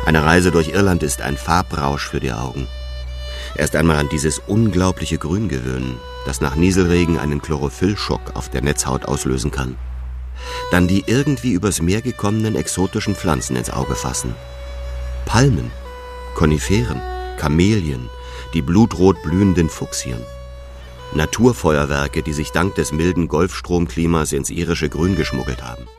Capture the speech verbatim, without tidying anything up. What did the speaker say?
Eine Reise durch Irland ist ein Farbrausch für die Augen. Erst einmal an dieses unglaubliche Grün gewöhnen, das nach Nieselregen einen Chlorophyllschock auf der Netzhaut auslösen kann. Dann die irgendwie übers Meer gekommenen exotischen Pflanzen ins Auge fassen. Palmen, Koniferen, Kamelien, die blutrot blühenden Fuchsien. Naturfeuerwerke, die sich dank des milden Golfstromklimas ins irische Grün geschmuggelt haben.